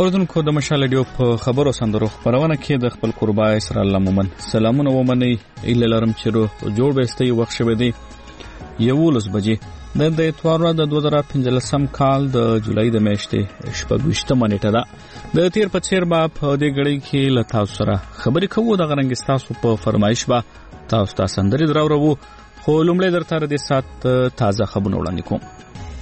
اوردونکو د مشال ډیو په خبرو سندرو خبرونه کې د خپل قربا اسر الله مومن سلامونه ومني اله لرم چې رو جوړ بهستي وخت شوه دی 11 بجې د اتوار د 2015 کال د جولای د میاشتې شپږ منېټه ده د تیر په چیر با په دې غړي کې لتا سره خبرې کوو د غرنګ تاسو په فرمایش با تاسو ته سندري دراورو خو لومړی درته د سات تازه خبرونه وړاندې کوم.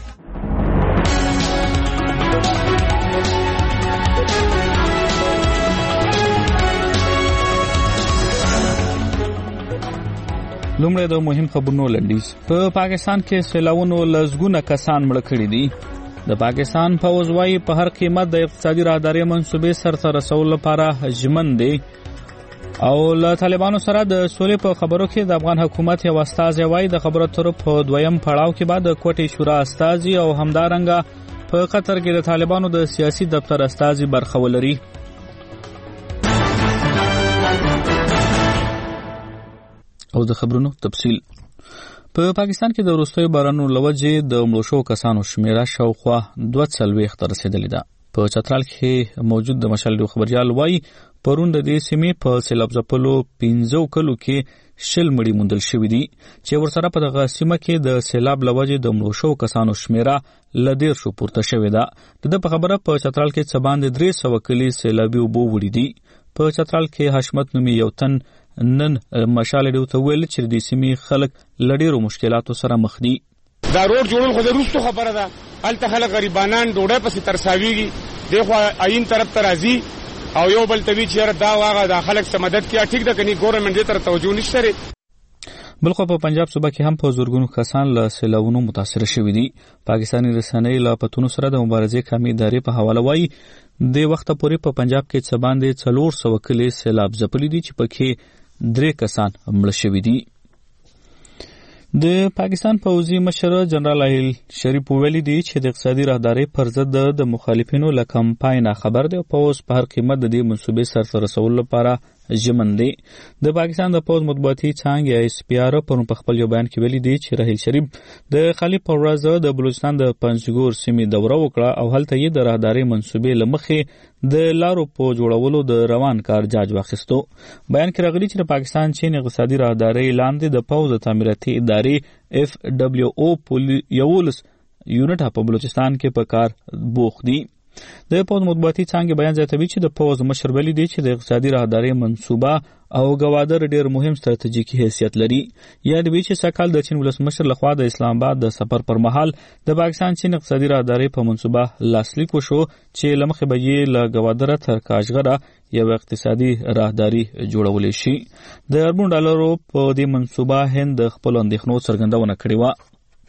لومړی د مهم خبرونو لنډیز. په پاکستان کې سیلاوونو لزګونه کسان مړ کړي دي. د پاکستان پوځ وايي په هر قیمت د اقتصادي راهداري منصوبې سرته رسول لپاره ژمن دي او له طالبانو سره د سولې په خبرو کې د افغان حکومت یو استازی وايي د خبرو تر په دویم پړاو کې بعد کوټي شورا استازي او همدارنګه په قطر کې د طالبانو د سیاسي دفتر استازي برخه ولري. او د خبرونو تفصیل. په پاکستان کې د وروستیو بارانونو لوجې د مړو شوو کسانو شمیره شاوخوا 240 ته رسیدلې ده. په چترال کې موجود د مشال خبريال وایي پرون د دې سیمې په سیلاب ځپلو 15 کلو کې 20 مړي موندل شوې دي چې ورسره په دغه سیمه کې د سیلاب لوجې د مړو شوو کسانو شمیره لدیر شو پورته شوې ده. د خبره په چترال کې څه باندې 300 کلی سیلابي وبو وړي دي. په چترال کې حشمت نومي یو تن نن مشال ډیو ته ویل چې د سیمې خلک لډیرو مشکلاتو سره مخ دي. دا روډ جوړول خو دروستو خبره ده. الته خلک غریبانان ډوډۍ پسې ترساویږي دغه عین طرف ته راځي او یو بل توی چې دا واغه د خلک سم مدد کیا ټیک ده کني ګورنمنت دې تر توجه نشته. بلخو په پنجاب صوبه کې هم په زورګونو کسان له سیلاوونو متاثر شوي دي. پاکستاني رسنۍ له پتونو سره د مبارزې کمی ادارې په حواله وایي د وخت پورې په پنجاب کې څه باندې 400 کلی سیلاب ځپلي دي چې پکې 3 کسان مړ شوي دي. د پاکستان پوځي مشر جنرال ایل شریف ویلي دی چې د اقتصادي راهداري پر ضد د مخالفینو له کمپاین خبر دی او په هر قیمت د دې منصوبې سرته رسول لپاره ژمن دی. د پاکستان د پوځ مطبوعاتي څانګې ایس پی آر په خپل یو بیان کې ویلي دی چې راهیل شریف د خلیف پر ورځ د بلوچستان د پنځګور سیمې دوره وکړه او هلته یې د راهداري منصوبې لمخې د لارو په جوړولو د روان کار جاج واخیستو. بیان کې راغلي چې د پاکستان چین اقتصادي راهداري لاندې د پوځ تعمیراتي ادارې اف دبليو او یولس یونټ په بلوچستان کې په کار بوخ دي. د پوځ مطبوعاتي څانګې بیان زیاتوي چې د پوځ مشر ویلي دی چې د اقتصادي راهداري منصوبه او گوادر ډیر مهم ستراتیژیکي حیثیت لري. یاد وی چې سکهال د چین ولسمشر لخوا د اسلام آباد د سفر پر مهال د پاکستان چین اقتصادي راهداري په منصوبه لاسلیک وشو چې لمخې به یې له گوادر تر کاشغره یو اقتصادي راهداري جوړول شي. د اربون ډالرو په دې منصوبه هند خپل اندېښنو څرګندونه کړې و.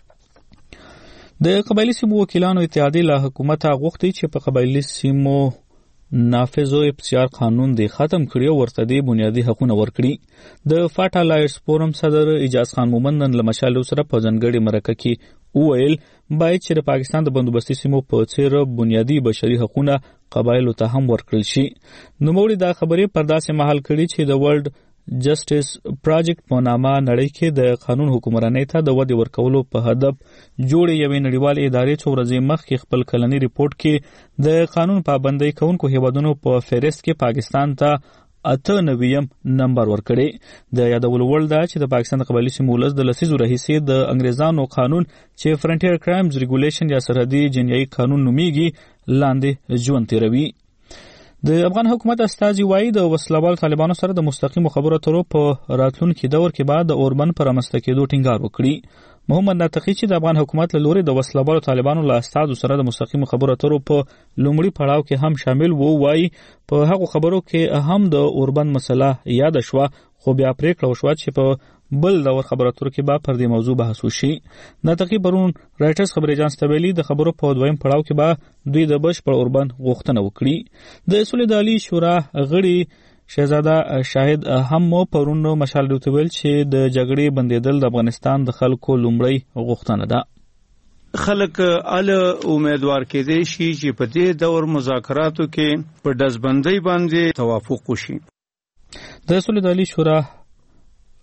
د قبایلی سیمو وکیلانو اتحادیه له حکومت غوښتي چې په قبایلی سیمو نافذ او اپسیار قانون دی ختم کړي او ورته دی بنیادی حقوقونه ورکړي. د فاټا لایرز فورم صدر اجاز خان مومند له مشال سره په ځنګړي مرکه کې وویل باید چې د پاکستان د بندوبستي سیمو په څیر بنیادی بشري حقوقونه قبایلو ته هم ورکړل شي. نو موږ دا خبرې پر داسې محل کړي چې د ورلد جسټس پروجیکټ په نامه نړۍ کې د قانون حکومرانۍ ته د ودې ورکولو په هدف جوړې یوې نړیوالې ادارې څو ورځې مخکې خپل کلنی ریپورت کې د قانون پابندۍ کوونکو هیوادونو په فهرست کې پاکستان ته 98 نمبر ورکړي. د یادولو وړ ده چې د پاکستان د قبایلی سیمو ولس د لسیزو راهیسې د انګریزانو قانون چې فرنټیر کرایمز ریګولیشن یا سرحدي جنایي قانون نومیږي لاندې ژوند تیروي. د افغان حکومت استازي وایي د وسلوال طالبانو سره د مستقیم خبرو اترو په راتلونکي دور کې بعد د اوربند پر رامنځته کېدو ټینګار وکړي. محمد ناطقي چې د افغان حکومت له لوري د وسلوال طالبانو له استازو سره د مستقیم خبرو اترو په لومړي پړاو کې هم شامل وو وایي په هغو خبرو کې هم د اوربند مسله یاد شوه خو بیا پریکړه وشوه چې په بل دور خبرو اترو کې به پر دې موضوع بحث وشي. ناطقي پرون رایټرز خبري اژانس ته ویلي د خبرو په دویم پړاو کې به دوی د بشپړ اوربند غوښتنه وکړي. د سولې د عالی شورا غړي شهزاده شاهد هم پرون مشال ډیو ته ویل چې د جګړې بندیدل د افغانستان د خلکو لومړی غوښتنه ده. خلک امیدوار کېدی شي چې په دې دور مذاکراتو کې په دزبندۍ باندې توافق وشي. د سولې د عالی شورا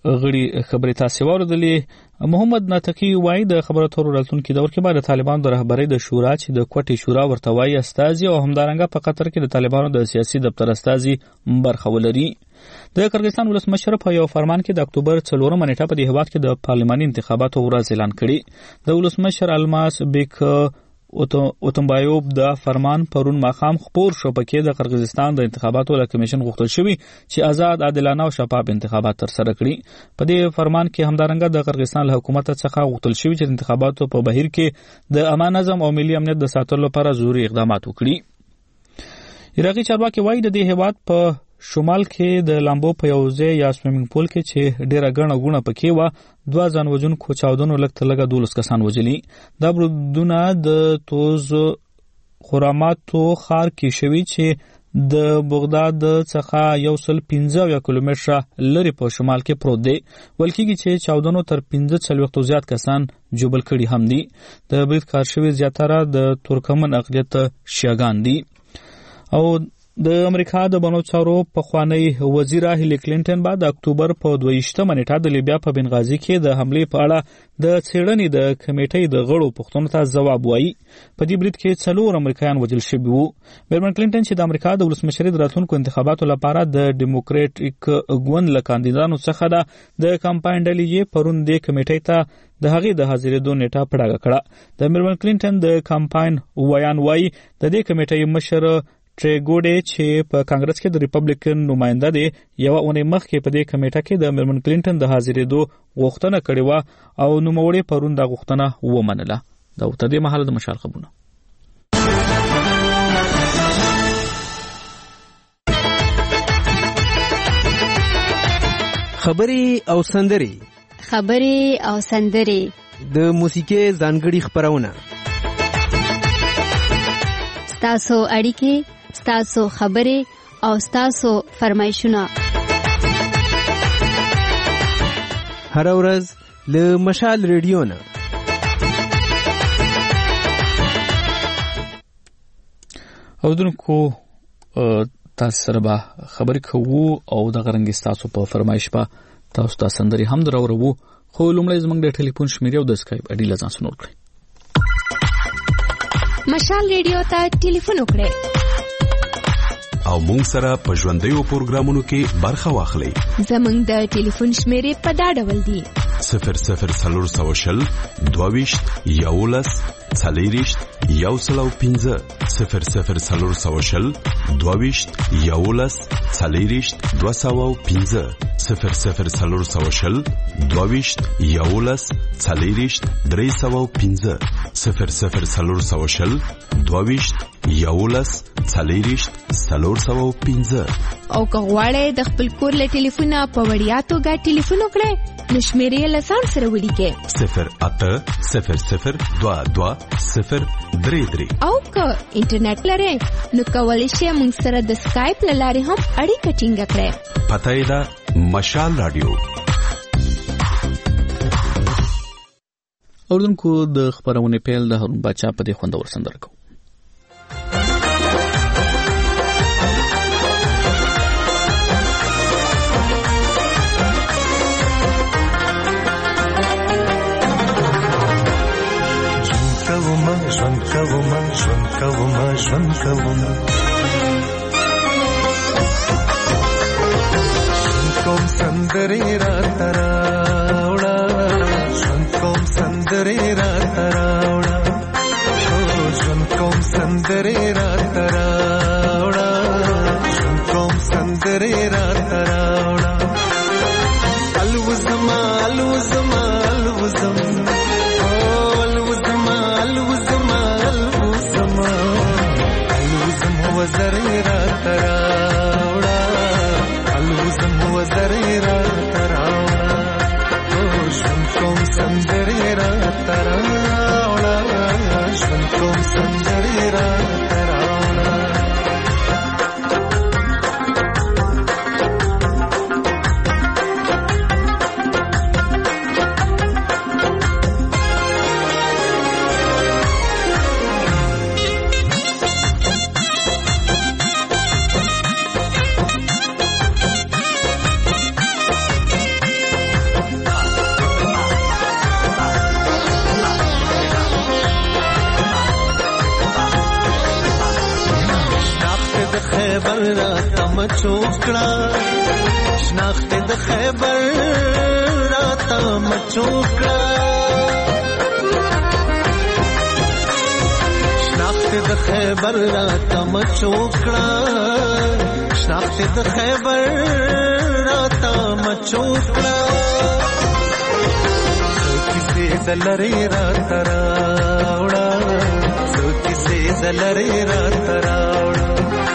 غړي خبري تاسو واردلې. محمد ناتقي وایي د خبرو اترو راتلونکي دور کې به د طالبانو د رهبرۍ د شورا چې د کوټې شورا ورته وایي استازي او همدارنګه په قطر کې د طالبانو د سیاسي دفتر استازي برخه ولري. د قرغیزستان ولسمشر په یو فرمان کې د اکتوبر 4 نیټه په دې هیواد کې د پارلماني انتخاباتو ورځ اعلان کړي. د ولسمشر الماس بیک اوتمبایوب د فرمان پرون ماخام خبر شو پکې د قرغیزستان د انتخاباتو له کمیشن غوښتل شوی چې آزاد عادلانه او شفاف انتخابات تر سره کړي. په دې فرمان کې همدارنګه د قرغیزستان له حکومت څخه غوښتل شوی چې انتخاباتو په بهیر کې د امان نظم او ملي امنیت د ساتلو لپاره ضروري اقدامات وکړي. عراقي چارواکي وایي د دې هیواد په شمال کې د لامبو په یو ځای یا سویمینګ پول کې چې ډیره ګڼه ګونه پکې و 2 ځان وژونکو چاودنو لږ تر لږه 12 کسان وژلي. دا برودونه د توز خراماتو ښار کې شوي چې د بغداد څخه 115 کیلومتره لري په شمال کې پروت دی. ولکېږي چې چاودنو تر 15 زیات کسان جوبل کړي هم دي. د برید کار شوي زیاتره د ترکمن اقلیت شیعاګان دي. او د امریکا د بنو چارو پخوانی وزیر هیلی کلینټن بعد د اکتوبر په 22 نیټه د لیبیا په بنغازي کې د حملې په اړه د څېړنې د کمیټې د غړو پوښتنو ته ځواب وایي. په دې برید کې 4 امریکایان وژل شوي وو. میرمن کلینټن چې د امریکا د ولسمشرۍ د راتلونکو انتخاباتو لپاره د ډیموکراټیک ګوند له کاندیدانو څخه د کمپاین ډلې پرون د کمیټې ته د هغې د حاضرېدو نیټه په ډاګه کړه. د میرمن کلینټن د کمپاین ویان وایي د دې کمیټې مشر ټریګوډي چې په کانګرس کې د ریپبلیکن نماینده دی یو اونۍ مخکې په دې کمیټه کې د میرمن کلینټن د حاضرېدو غوښتنه کړې و او نوموړي پرون دا غوښتنه ومنله. دا تر دې مهاله د مشال خبرونه. خبرې او سندرې د موسیقۍ ځانګړي خبرونه. ستاسو اړیکې، ستاسو خبرې او ستاسو فرمایشونه هر ورځ له مشال ریډیو نه. اودونکو تاسو سره به خبرې کوو او د غرنګ ستاسو په فرمایش په تاسو ته سندري هم درورو. خو لومړی زموږ د ټلیفون شمیره او د اسکایپ اډي لزان سنور کړئ. مشال ریډیو ته ټلیفون وکړئ او مونږ سره په ژوندیو پروګرامونو کې برخه واخلئ. زموږ د ټلیفون شمیرې په دا ډول دي: 00 22 11 40 105 00 22 11 40 205 00 22 11 40 305 00 22 11 40 305. او که غواړئ د خپل کور له ټلیفونه په وړیا توګه ټلیفون وکړئ نو شمیرې له ځان سره ولیکئ 0800 22 033. او که انټرنیټ لرئ نو کولی شئ موږ سره د سکایپ له لارې هم اړیکه ټینګه کړئ. پته یې ده مشال رادیو. اوردونکو د خبرونه پیل د هارون باچا په دې خوندور سندره کو. ژوند کوم سندرې راته راوړه ژوند کوم سندرې راته راوړه ژوند کوم سندرې راته راوړه ژوند کوم سندرې راته راوړه الوزما الوزما الوزم وزرې راته راوړه الوزم وزرې راته راوړه ژوند کوم سندرې راته راوړه ژوند کوم سندرې راته راوړه خیبر را تم چوکړه شناخت د خیبر را تم چوکړه شناخت د خیبر را تم چوکړه شناخت د خیبر را تم چوکړه کیسه دلری را تراوړه کیسه دلری را تراوړه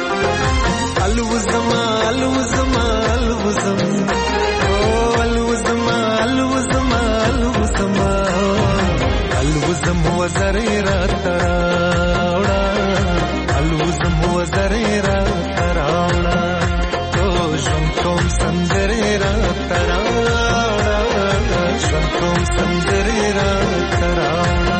الوزما الوزما الوزم الوزما الوزما الوزما الوزم وزری را تراوړه الوزم وزری را تراوړه تو ژوند کوم سندرې را تراوړه ژوند کوم سندرې را تراوړه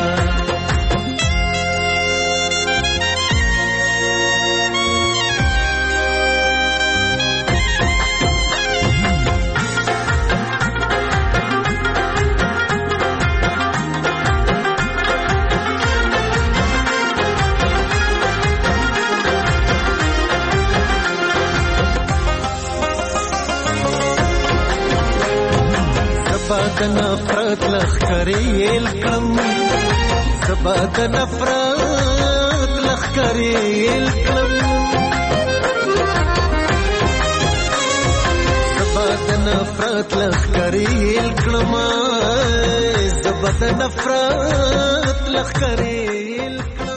سبا د نفرت لخکرې الکم سبا د نفرت لخکرې الکم سبا د نفرت لخکرې الکم سبا د نفرت لخکرې الکم.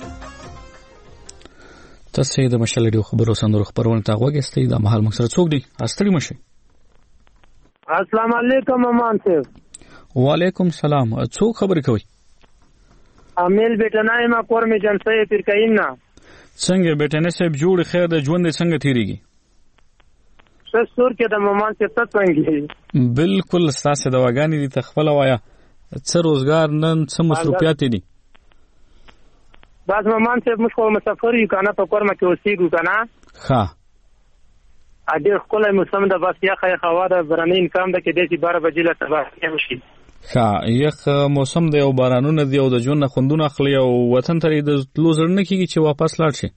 تاسو د مشال ډیو خبرو سندرو خبرونه تا غوږی د مهال مکسر څوک دی استری مشه. السلام علیکم امان صاحب. وعلیکم سلام. څوک خبرې کوي؟ امیل بیٹنای ما کور می جنسه پرکاین نه. څنګه بیٹنه صاحب جوړ خیر د ژوند څنګه تیریږي؟ سور کې د مامان څخه څنګه؟ بالکل ساسه دواګانی دي تخفل وایا. څه روزګار نن څه مصروفیات دي؟ باز مامان صاحب مشکو مسافر یو کنه په کور ما کې اوسېږو کنه. ها. اډیر خپل موسم د بس یا خای خوا د برنې انکام د کې د 12 بجې له صبح شي. ها یخ موسم د یو بارانونه دی او د جون خوندونه اخلي او وطن ته د تلو زړه کیږي چې واپس لاړ شي.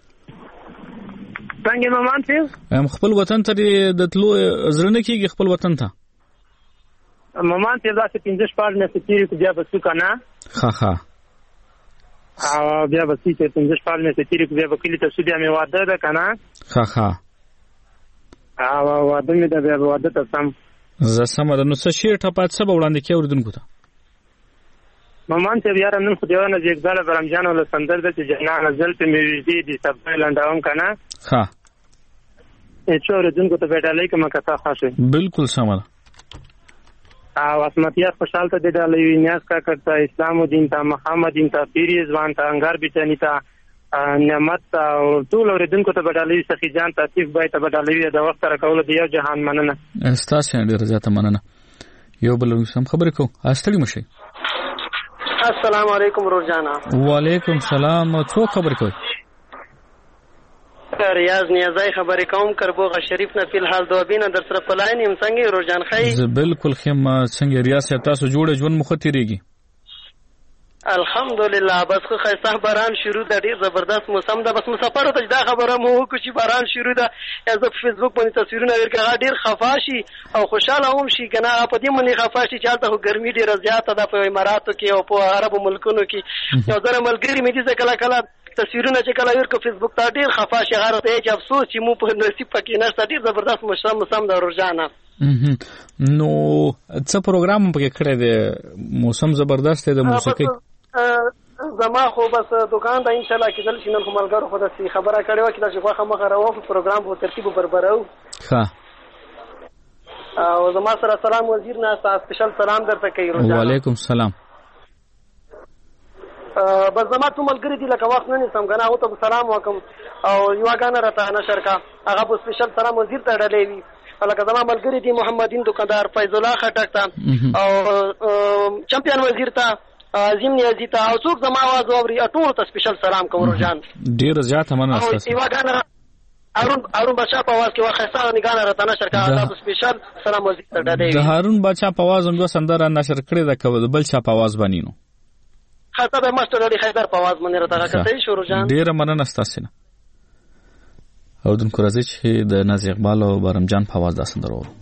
څنګه مامان صاحب؟ خپل وطن ته د تلو زړه کیږي خپل وطن ته. مامان صاحب تاسو 15 پاړ نه ستیری کو بیا بسو کنه. ها ها. او بیا بسې 15 پاړ نه ستیری کو بیا وکیل ته سودیا می واده ده کنه. ها ها. او واده می ده بیا واده ته سم. زه سم ده نو څه شی ټپات څه وړاندې کې اوردونکو ته. مامان ته بیا نن خو دیوانه چې ځاله برمجان ول سندر د جهان نزل ته می ویدي دي سب لانداوم کنه. ها. چې اوردونکو ته بیٹالای کوم کته خاصه. بالکل سم ده. او اسمتیا خوشحال ته د ډالوی نیاز کا کرتا اسلام و دین ته محمد دین ته پیری ځوان ته انګار بیتنی ته نعمت او ټول اوریدونکو ته بدالوی سخی جان تاسیف بای ته بدالوی د وخت را کول دی یو جهان مننه. استاسو ډیر زیاته مننه. یو بل سم خبرې کو استړی مشي. السلام علیکم روزانا. وعلیکم سلام. څو خبرې کوي؟ ریاض نیازای خبرې کوم کربوغه شریف نه فل حال دوبینه در سره پلاین هم څنګه روزان خی. زه بالکل خیم څنګه ریاض تاسو جوړه ژوند مخ تیریږي. الحمدلله بس خو خیسه باران شروع ده ډیر زبردست موسم ده بس مسافر ته دا خبره مو وکړو چې باران شروع ده یا زه په فیسبوک باندې تصویرونه ورکړم ډیر خفاشي او خوشاله هم شي کنه په دې باندې خفاشي چې حالت خو ګرمي ډیره زیاته ده په اماراتو کې او په عربو ملکونو کې یو ځل ملګری مې دې کله کله تصویرونه چې کله ورکو فیسبوک ته ډیر خفاشي غاره ته چې افسوس چې مو په نصیب پکې نشته ډیر زبردست موسم ده روزانه. نو څه پروګرام پکې کړی دی موسم زبردست دی د موسیقي زما خو بس دکان ته ان شاء الله کېدل چې نن کوملګرو خو د خبره کړې و چې دا خو مخه راو پروګرام په ترتیب بربرو. ښه. او زما سره سلام وزیر نه سپیشل سلام درته کوي روزانه. وعلیکم سلام. بس زما ټول ملګری دي لکه وخت نه سم غنا او ته سلام وکم او یو غانا راته نشر کا هغه په سپیشل سلام وزیر ته ډلې وی لکه زما ملګری دي محمدین دکاندار فیض الله خټک ته او چمپیون وزیر ته عظیم نیازی ته او څوک زما आवाज اوري ټول ته سپیشل سلام کوم روزان. ډیر زیاته مننه تاسو. یو غانا هارون بچا په आवाज کې واخصه نگانه راته نشر کا تاسو سپیشل سلام وزیر ته ډلې. د هارون بچا په आवाज هم سندره نشر کړې ده کوم بل چا په आवाज بنینو. خاطر به مستر علي حیدر په आवाज باندې راته راکته شو روزان. ډیر مننه تاسو نه. او دونکو راځي چې د نازي اقبال او بارم جان په आवाज دا سندره وو.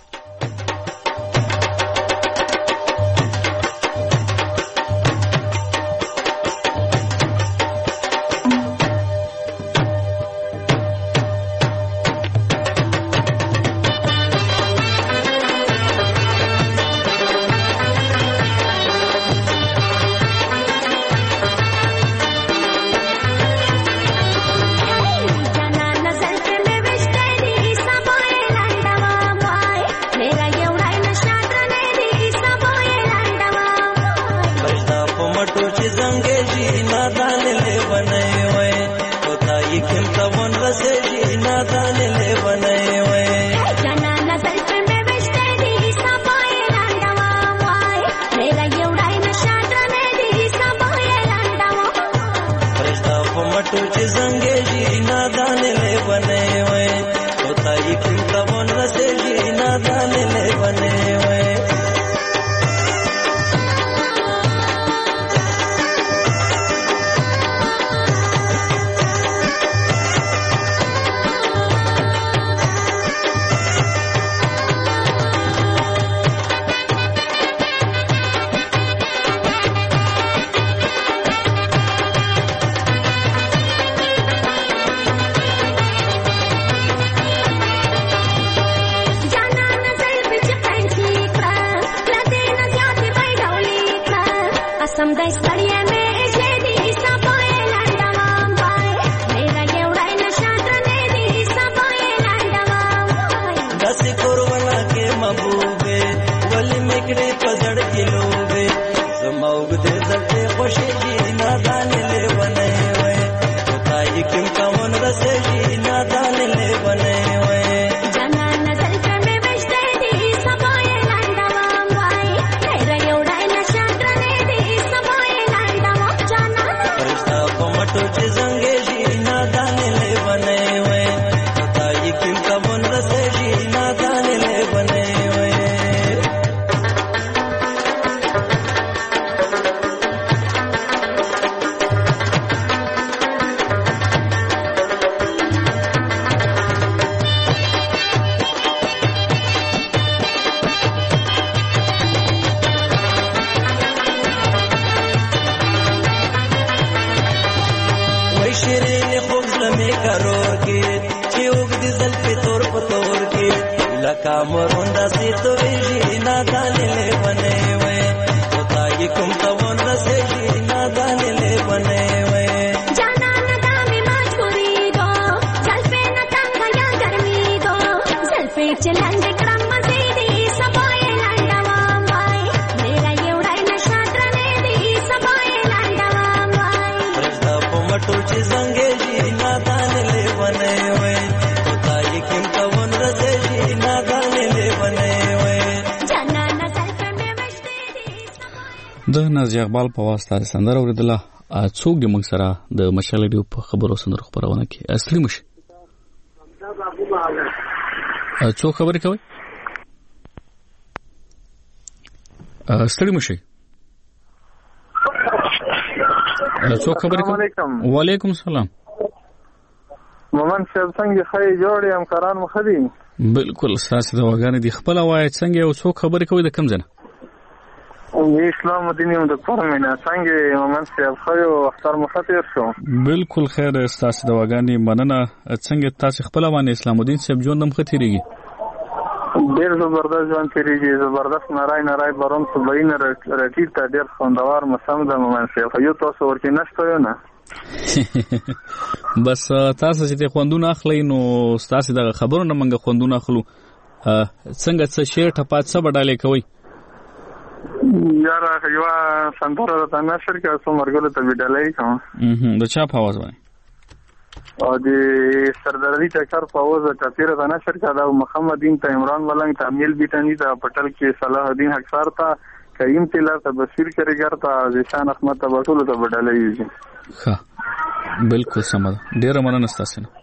د نازي اقبال په واسطه سندره اوریدله. څوک د موږ سره د مشال ریډیو په خبرو سندرو خبرونه کې اصلي مشي څوک خبرې کوي؟ ستړي مشي څوک خبرې کوي؟ وعلیکم السلام. مومن صاحب څنګه خی جوړ یم کاران مخدي؟ بالکل تاسو د وګانې دی خپل وای څنګه او څوک خبرې کوي د کوم ځای؟ اسلام الدین د پرمنه څنګه مومن صاحب خو اختر مخاطر شو. بالکل خیر تاسو د وګانې مننه. څنګه تاسو خپل وانه اسلام الدین صاحب ژوند مخاطرېږي؟ ډېر زبردست ژوند تیریږي، زبردست نارای بارون صبحین راټیټ ته ډېر خوندور موسم ده مومن صاحب. یو تاسو ورته نشته یو نه بس تاسو چې خوندونه اخلي نو تاسو د خبرونو منګه خوندونه اخلو. څنګه څه شعر ټپات څه بدلې کوي؟ یاره یو سندره ته نشر کې اوس مرګله ته بدلې کوم. د چا په आवाज باندې؟ او د سردردی ټکر په आवाज ته تیر ته نشر کې دا محمد دین ته عمران ولنګ ته امیل بیتنی ته پټل کې صلاح الدین حقصار ته کریم تلا ته بصیر کریګر ته ذشان احمد ته بټول ته بدلې. ښه بالکل سم ده. ډیره مننه تاسو نه.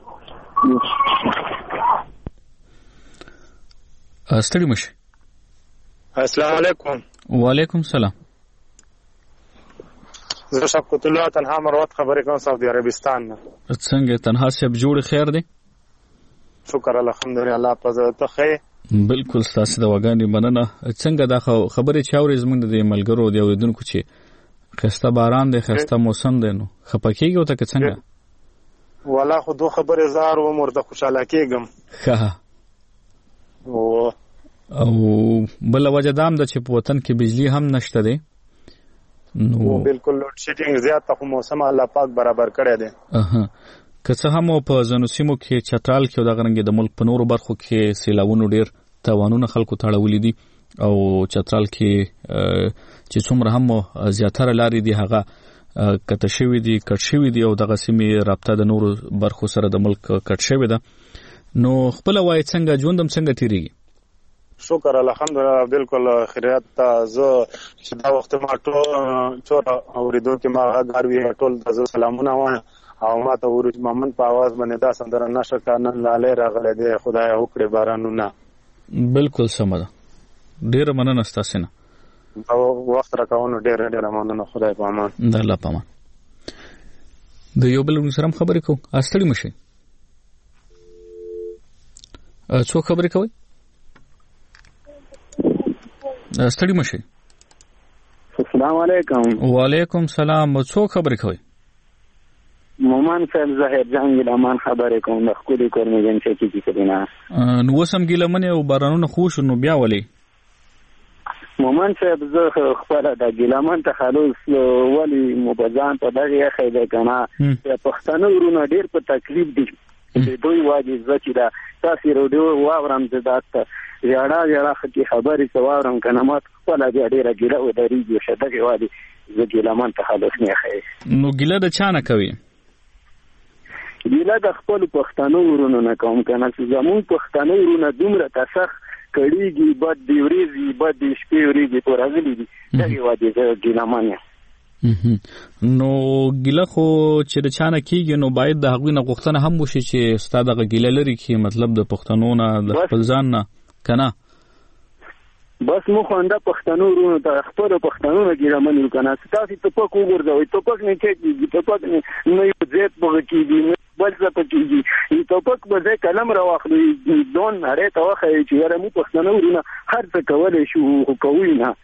ستړي مشه. السلام علیکم. وعلیکم السلام. زه شفقت الله تنها مروت خبرې کوم سعودي عربستان نه. څنګه تنها سب جوړ خیر دی؟ شکر الحمدلله په ته خې بالکل ستاسو د وګانی مننه. څنګه دا خبرې چې اورې زمونږ د ملګرو دی اوریدونکو چې خسته باران دی خسته موسم دی نو خپکیږي او ته څنګه والا خو دوه خبرې زار و مرده خوشاله کېږم ښه او بل وجه دام د چې په وطن کې بجلی هم نشته دی نو بالکل لوډ شیډینګ زیات خو موسم الله پاک برابر کړی دی. که څه هم په ځینو سیمو کې چترال کې د غرنګ د ملک په نورو برخو کې سیلاوونو ډیر تاوانونه خلکو ته اړولي دي او چترال کې چې څومره هم زیاتره لارې دي هغه کټ شوی دي او دغه سیمې رابطه د نورو برخو سره د ملک کټ شوی ده. نو خپل وای څنګه ژوندم څنګه تیریږي؟ شکر الحمدلله بالکل خیریت ته. زه چې دا وخت ما ټول اوریدونکو ما غاروي ټول د سلامونه وایم او ما ته ورج محمد په आवाज باندې دا سندره نشه کانن لاله راغله دی خدای وکړي بارانونه. بالکل سم ده. ډیر مننه ستاسو نه او وخت راکاونو ډیر مننه. خدای په امان. د الله په امان. د یو بل سره خبرې کوو استړي مشي څو خبرې کوي استړي مشي. السلام علیکم. وعلیکم سلام. څو خبرې کوي؟ مومن صاحب ظاهر جان ګلمان خبرې کوم د خپل کورنۍ جن چې کیږي نو وسم ګلمن او بارانونه خوش نو بیا ولي مومن صاحب زه خپل د ګلمان تخلص ولی مبزان په دغه خیده کنه پښتنو ورونه ډیر په تکلیف دي دوی واجب چې دا تاسو ورو واورم زدات یاړه خبرې سوارم کنه مات خپل ډیره ګیله و درېږي شدغه وادي زه ګلمان تخلص نه خې نو ګیله د چا نه کوي؟ ګیله د خپل پښتنو ورونو نه کوم کنه چې زمون پښتنو ورونه دومره تسخ کړيږي بد دی ورېږي بد دی شپې ورېږي پر غلي دي دغه وادي زه ګلمان نو ګیله خو چې د چا نه کیږي نو باید د هغوی نه غوښتنه هم وشي چې ستا دغه ګیله لري کې مطلب د پښتنو نه د خپل ځان نه کنه بس مو خوانده پښتنو ورونو ته خپل پښتنو نه ګیله منو کنه تاسو ته پک وګورځوي ته پک نه کېږي ته پک نه یو زیات بغه کېږي بل څه پکېږي ته پک به ځای کلم راواخلي دون هره ته وخه چې یاره مو پښتنو ورونه هر څه کولای شو کوي نه.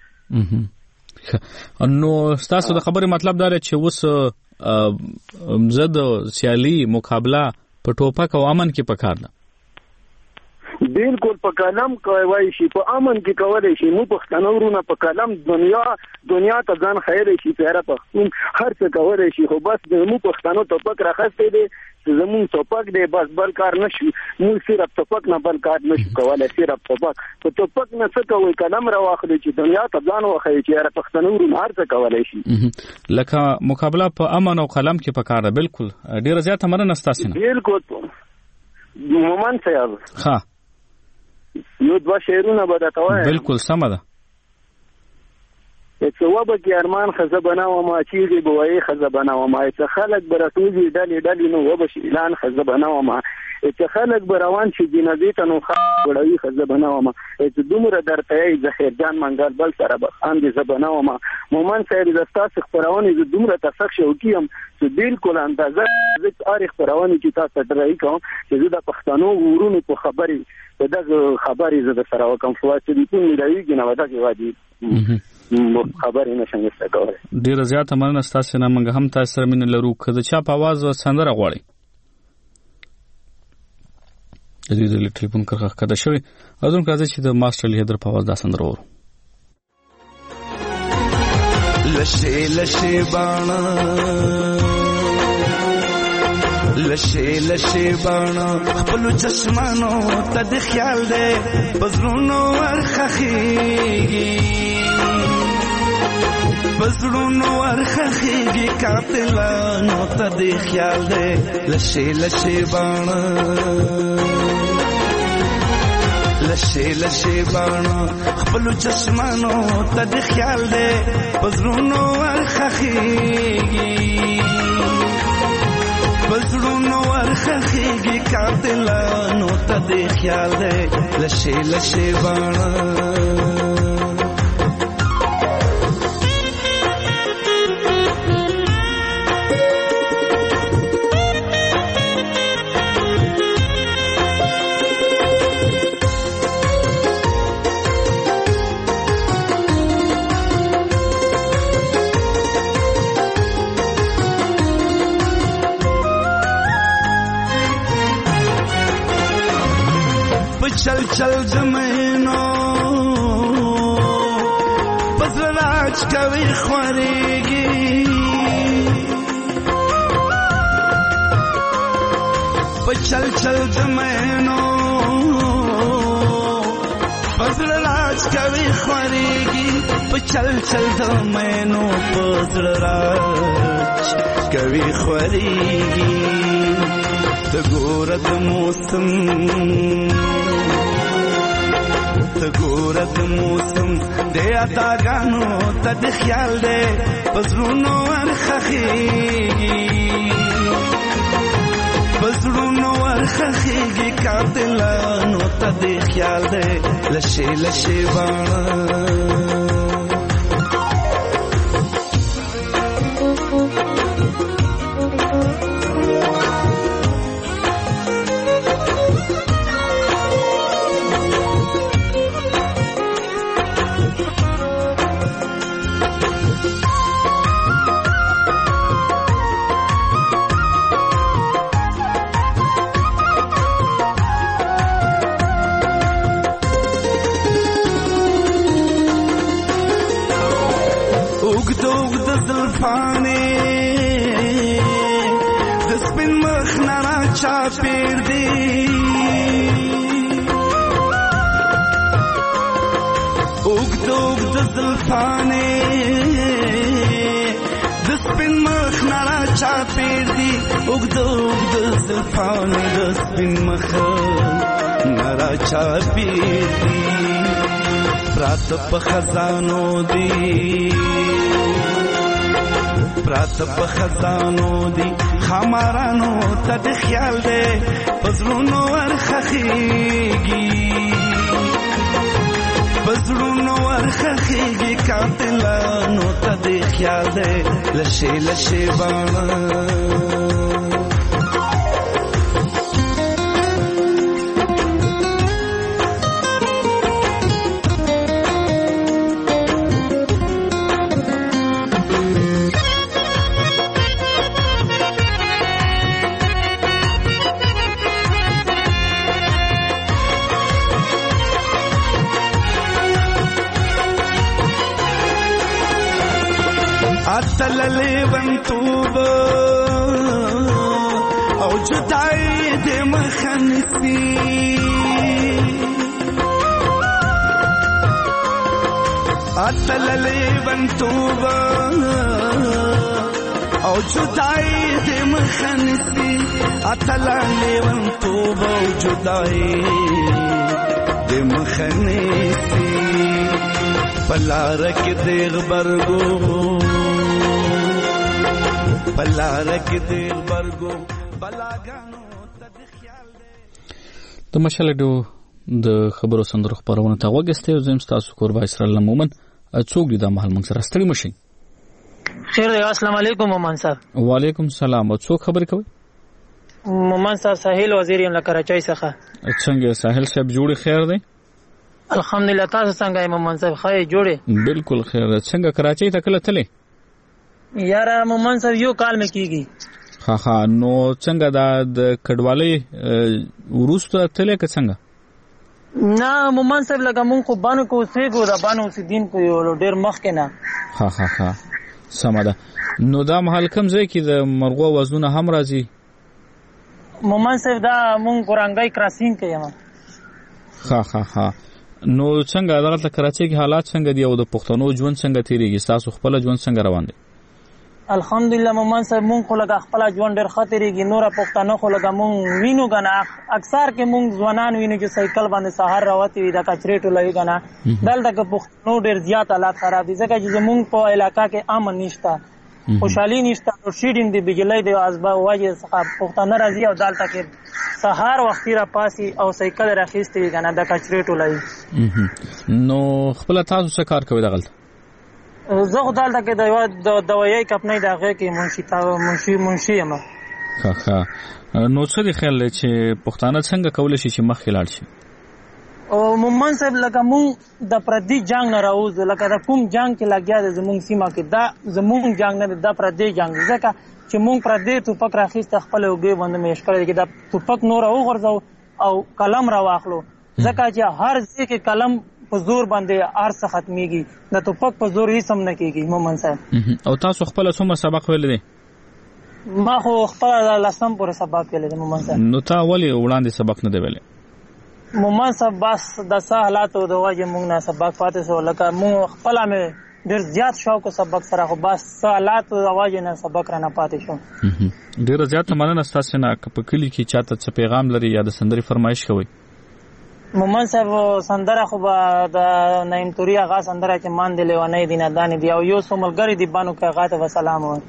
نو ستاسو د خبرې مطلب دا دی چې اوس زد سیالي مقابله په ټوپک او امن کې پکار ده. بالکل په کلم کوي شي په امن کې کولای شي مو پښتنو ورونه په کلم دنیا ته ځان خیر شي پیاره پښتون هر څه کولای شي خو بس مو پښتنو ټوپک راخسته دي زمون ټوپک دی بس بل کار نشي مو صرف ټوپک نه بل کار نشي کولای صرف ټوپک په ټوپک نه څه کوي کلم راواخلي چې دنیا ته ځان وخی چې پښتنو ورونه هر څه کولای شي لکه مقابله په امن او قلم کې پکار ده. بالکل ډیره زیاته مننه ستاسو نه. بالکل مومن صاحب ها یو دوا شعرونه به دا توای بالکل سم ده. چې وبه کې ارمان خزه بناوه ما چیږي بوای خزه بناوه ما چې خلک برټوږي ډلې نو وبه اعلان خزه بناوه ما چې خلک بروان شي جنازې ته نو وړوي خزه بناوه ما چې دومره درته یې ظاهر جان منګل بل سره به ان دې زبناوه ما مومن صاحب د تاسو خبرونه ز دومره تفخ شو کیم چې بالکل اندازه ز تاریخ خبرونه چې تاسو درای کوم چې د پښتنو ورونو په خبرې دغه خبرې زده سره وکم فواصل دې نه راویږي نو دغه وادي خبرې نشم ستګور. ډیره زیاته مننه ستاسو نه. موږ هم تاسو سره مين لرو کله چا په आवाज سندره غواړي د دې ټلیفون کرخه کده شوی اذن کاږي چې د ماستر لیدر په आवाज دا سندره ورو لشه بانا لشه بانا خپل چشمانو ته د خیال دې بزرونو ورخخيږي بزرونو ورخخيږي قاتلانو ته د خیال دې لشه بانا لشه بانا خپل چشمانو ته د خیال دې بزرونو ورخخيږي بزرونو ورخخيږي قاتلانو ته د خیال دې لشه بانا چل چل زمینو پزړه راج کوي خوريږي چل چل زمینو پزړه راج کوي خوريږي چل چل زمینو پزړه راج کوي خوريږي د ګورد موسم د اداګانو ته د خیال دې پزړونو ورخخيږي پزړونو ورخخيږي قاتلانو ته د خیال دې لشي لشي چاپیر دی اوګد زلفانه د سپین مخ نارا چاپیر دی اوګد زلفانه د سپین مخ نارا چاپیر دی پرات په خزانو دی پرات په خزانو دی خمارانو ته د خیال دې پزړونو ورخخيږي پزړونو ورخخيږي قاتلانو ته د خیال دې لشي لشي اتللی ونتوب او جدای د مخنسی اتللی ونتوب او جدای د مخنسی اتللی ونتوب او جدای د مخنسی پلارک دیغ برگو پلارک دیغ برگو بلاګانو ته د خیال د مشالډو د خبرو سندرو خبرونه ته وګسته زم تاسو قربا اسرائیل مومن څوک دي د محل موږ سره ستړي مشي خیر دی السلام علیکم مومن صاحب وعلیکم السلام څوک خبرې کوي مومن صاحب ساحل وزیر یم له کراچۍ څخه څنګه ساحل صاحب جوړ خیر دی الحمدلله تاسو څنګه مومن صاحب خای جوړه بالکل خیر څنګه کراچۍ ته کله تله یاره مومن صاحب یو کال مې کیږي ها نو څنګه د کډوالۍ ورسته تله که څنګه نه مومن صاحب لکه مونږ خو باندې کو سیګو دا باندې اوسیدین کو یو ډیر مخ کې نه ها سماده نو دا محل کم ځای کې د مرغو وزنونه هم راځي مومن صاحب دا مونږ ګورانګای کراسینګ کې یم ها نو څنګه دغه کراچۍ کې حالات څنګه دي او د پښتنو ژوند څنګه تیریږي تاسو خپل ژوند څنګه روان دي الحمدلله مومن صاحب مونږ خو لګه خپل ژوند ډیر خطرېږي نور پښتنو خو لګه مونږ وینو غنا اکثر کې مونږ ځوانان وینو چې سایکل باندې سهار راوتی وي د کچرې ټولوي غنا دلته کې پښتنو ډیر زیات حالات خراب دي ځکه چې مونږ په علاقہ کې امن نشته خوشحالي نشته او شیډین دی بجلی دی ازبا واجه څخه پښتنه راځي او دلته کې سهار وختي را پاسي او سایکل راخېستې غنا د کچرې ټولوي نو خپل تاسو څه کار کوي دغلت زه خو دلته کې د دوايي کمپنۍ دغه کې منشي یم ښه نو څه دی خیال دی چې پښتانه څنګه کولای شي چې مخکې لاړ شي او مومن صاحب لکه مونږ د پردي جنگ نه راوځو لکه د کوم جنگ کې لګیا د زمونږ سیمه کې دا زمونږ جنگ نه د پردي جنگ ځکه چې مونږ پردي توپک راخیسته خپل وګي باندې مشکل کې دا توپک نور او غرزو او قلم را واخلو ځکه چې هر ځای کې قلم په زور باندې ارڅ ختميږي د توپک په زور هیڅ هم نه کېږي مومن صاحب. او تاسو خپل څومره سبق ویل دي؟ ما خو خپل لسم پورې سبق ویل دي مومن صاحب. نو تا ولې وړاندې سبق نه دی ویل؟ مومن صاحب بس د سهالاتو د وجه موږ نه سبق پاتې شو، لکه موږ خپل مې ډېر زیات شوق سبق سره، خو بس سهالاتو د وجه نه سبق را نه پاتې شو. ډېر زیات مننه ستاسو نه. په کلی کې چاته څه پیغام لري یا د سندري فرمایش کوي؟ مومن صاحب سندره خو به د نعیم توري هغه سندره چې مان دی لیونی دی نادانې دی او یو څو ملګري دي بانو که هغه ته به سلام وایي.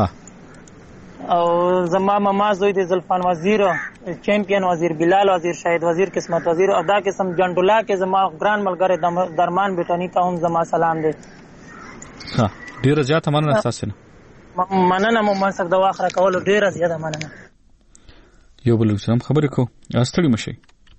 او زما ماما زوی دی زلفان وزیر، چیمپئن وزیر، بلال وزیر، شاهد وزیر، قسمت وزیر او دا قسم جنډولا کې زما ګران ملګری درمان بټانی ته هم زما سلام دی. ډېره زیاته مننه ستاسو نه. مننه مومن صاحب د واخره کولو ډېره زیاته مننه. یو بل سره خبرې کوو، ستړي مشئ.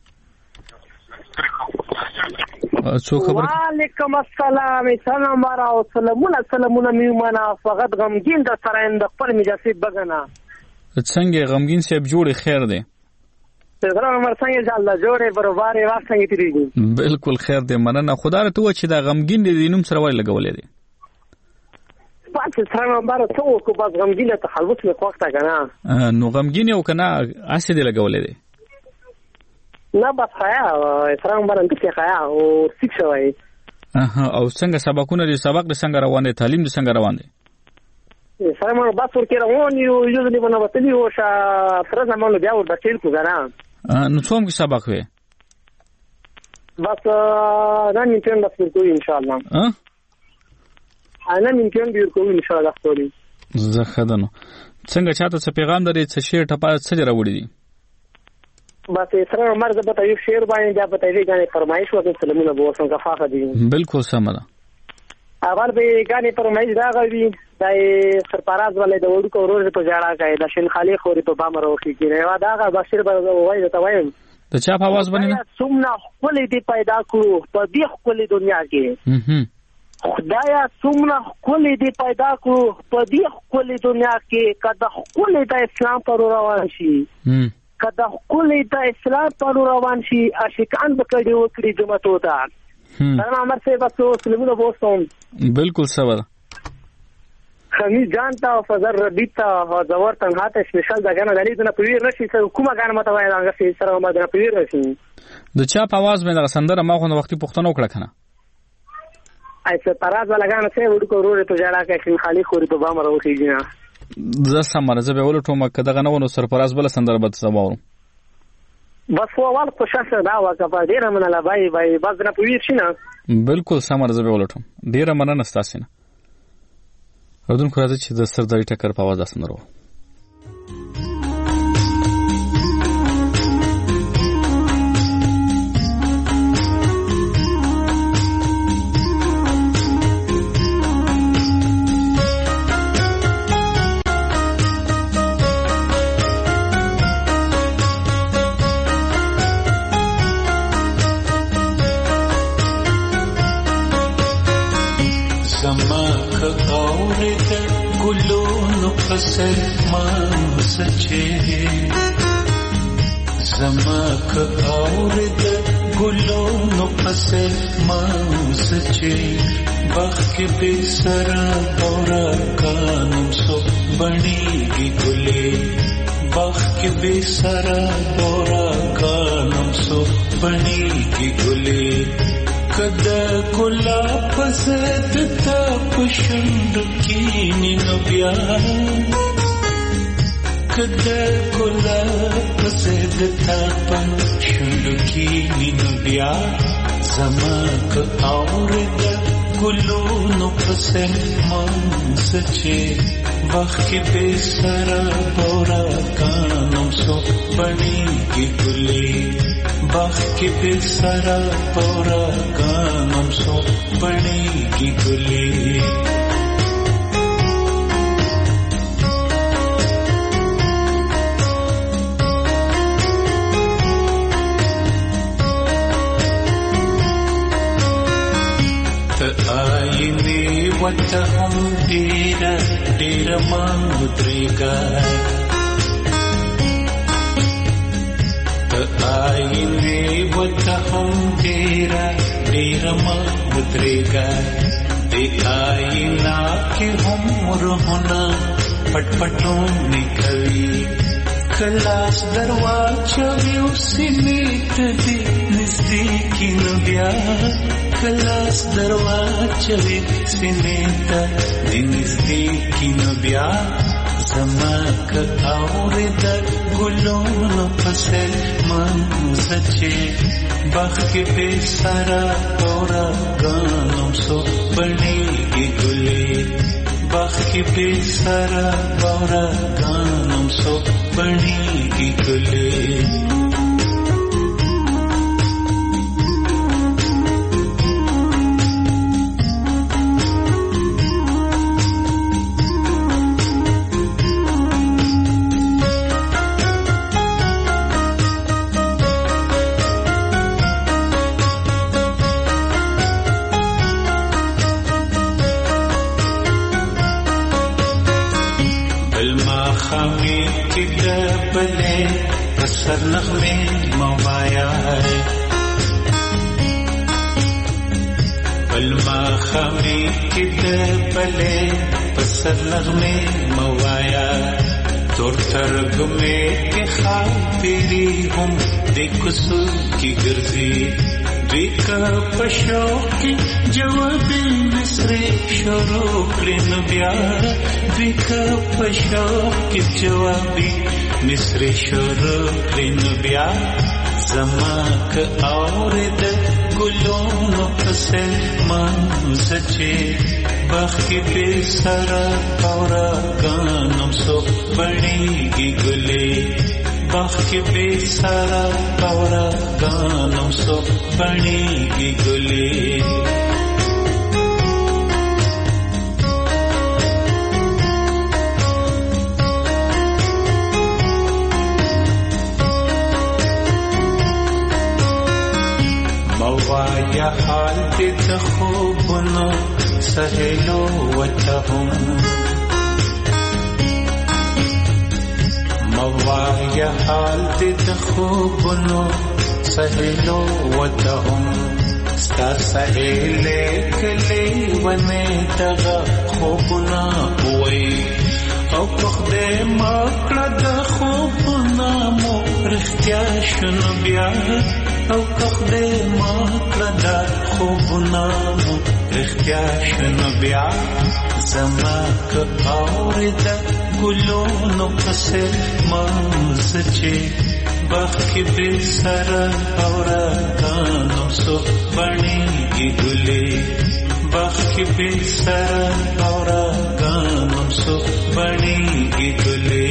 وعلیکم السلام، سلام او سلامونه میومنه فقط غمگین د سره د خپل مجاسب بغنا. څنګه غمگین صاحب جوړ خیر دی؟ څنګه عمر څنګه الله جوړه برابر وخت څنګه تیریږي؟ بالکل خیر دی، مننه. خدای ته و چې دا غمگین دی نوم سره وای لګولې دی. پاتې سره مبارک څو کو باز غمگین ته خلوت می وخت کنه. نو غمگین یو کنه اسې دی لګولې دی. نه بس خیا سره مبارک کې خیا او سیک شوی. او څنګه سبقونه دي؟ سبق د څنګه روان دي؟ تعلیم د څنګه روان دي؟ سره مبارک بس ورکه روان یو یوزلی بنا وتلی او شا سره زمونږ بیا ور بچیل کو غره. نو څوم کې سبق وي؟ بس نن امتحان بس ورکو ان شاء الله. نن امتحان ورکو ان شاء الله خوري. زه خدانو. څنګه چاته څه پیغام درې څه شعر ټپه څه راوړي دي؟ بس سره مرزه به یو شعر باندې دا به تایي غانې فرمایش وکړي سلامونه به وسنګه فاخه دي. بالکل سم ده. اول به غانې فرمایش دا غوي دای سرپراز ولې د وړو کو روز په جاړه کوي د شین خالي خوري په بامر وخی کینه وا دا بشیر به وای ته وایم د چا په आवाज باندې څومره خپل دې پیدا کړو په دې خپل دنیا کې. خدایا څومره خپل دې پیدا کړو په دې خپل دنیا کې کده خپل د اسلام پر روان شي. کدا خپل د اسلام پر روان شي عاشقان به کړي وکړي جمعتو ته. سلام عمر سے بس سلامونه بوستم. بالکل صبر. خمی جان تا فزر ربیتا او زور تنها ته سپیشل دا غنه غلی دنه پویر نشي کومه غنه مته وای دا چې سره ما دنه پویر نشي. د چا په आवाज باندې سندره ما خو نو وختي پښتنه وکړه کنه. ایسه پراز ولا غنه سه وډ کو روره ته جړه کې شین خالی خوري په بامر وخیږي نه. زه سمره زه به ولټوم کده غنه ونو سرپراز بل سندره بد سماورم. بس خو اول په شخص دا واکه په ډیره مننه بای باز نه پویر شي نه. بالکل سمره زه به ولټوم. ډیره مننه ستاسو نه. اردن خو راځي چې د سرداري ټکر په आवाज اسنرو. سلمان سچے زماک اورد گلوں پسل مان سچے وقت بے سرا دورا کانم سو بنی گی گلے وقت بے سرا دورا کانم سو بنی گی گلے کدا گلا پسد تا پشند کی نبیا کدا گلا پسد تا پشند کی نبیا زماک اورد گلون پسند من سچے وقت بے سرا بورا کانم سو بنی کی گلے وقت بے سرا بورا کانم سو بنی کی گلے آئینے وقت ہم ڈیر مانگے گا آئینے وته هم ډیره ډیره ما ودرېګا د آینا کې هم روحونه پټ پټو نکوي کلاس دروازه سینې ته دې نږدې کینو بیا کلاس دروازه سینې ته دې نږدې کینو بیا زما که اورید ګلونو پسې منځ چې باغ کې بې سارا تورا غنم سو بڼېږي ګلې باغ کې بې سارا تورا غنم سو بڼېږي ګلې سر نغمه موایا ہے بلما خامی کی دبلے پسر نغمه موایا تور ترگمے کے خاطری ہم دیکھسو کی گرزی دیکھا پشو کی جوابی مصری شروع کرن بیا دیکھا پشو کی جوابی مصری شروع کرن بیا زماک آورد گلونو پسل منوز چه باخی بے سارا پورا گانم سو بڑیگی گلے باخی بے سارا پورا گانم سو بڑیگی گلے یا حال د خوبونو سهلو وتهم موایا حال د خوبونو سهلو وتهم ستار سهلې کله ونه دغه خوبونه وای او پخده مکړه د خوبونه مو رښتیا شنو بیا او کخده مکړه د خوبونه مو رښتیا شنو بیا زما که اورید ګلونو پسې منځ چې باغ کې بې سره اورګانو سو بڼېږي ګلې باغ کې بې سره اورګانو سو بڼېږي ګلې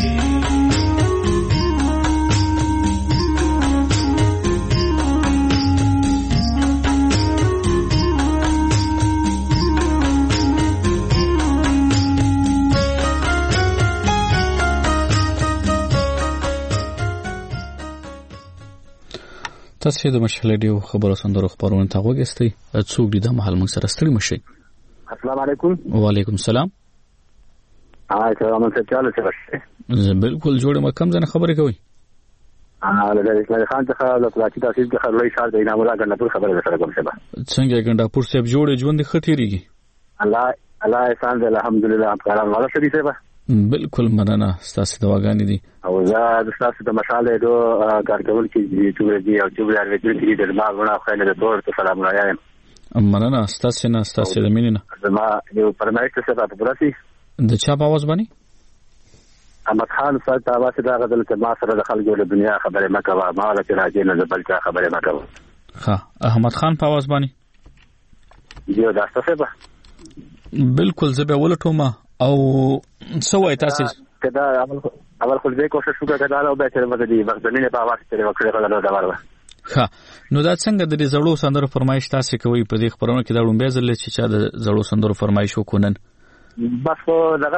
تاسو د مشهل ډیو خبرو سندرو خبرونه ته وګورئ څوک دې د محل موږ سره ستړي مشي. السلام علیکم. وعلیکم السلام. سلام چاله څه زه بالکل جوړ مکم ځنه خبرې کوي. له اسماعیل خان څخه د پلاټي تاسیس د خلوی شهر د انامولا غنډاپور خبره سره کوم څه څنګه غنډاپور صاحب جوړ ژوند خطرېږي. الله احسان دې الحمدلله افکاران والا شدي صاحب. بالکل مننه ستاسو دواګانې دي او زه د تاسو د مشاله دو کارکول کې چې دی او چې ولر دې د ماغونه خو نه د تور ته سلام رایم. مننه ستاسو نه ستاسو د مینې نه زما یو پرمایش څه په براسي د چا په आवाज باندې احمد خان صاحب ته واسه دا غدل چې ما سره د خلکو د دنیا خبره مکه وا ما له راځي نه بل څه خبره مکه. ها احمد خان په आवाज باندې یو دا څه به بالکل زه به ولټوم او سوای تاسو کدا اول خو دې کوشش وکړه کدا او به تر مده دی وخت نه په आवाज تر وکړه غلطه دا ورو. ها نو دا څنګه د زړو سندرو فرمایش تاسو کوي په دې خبرونه کې دا لومبه ځل چې چا د زړو سندرو فرمایش وکونن بس دغه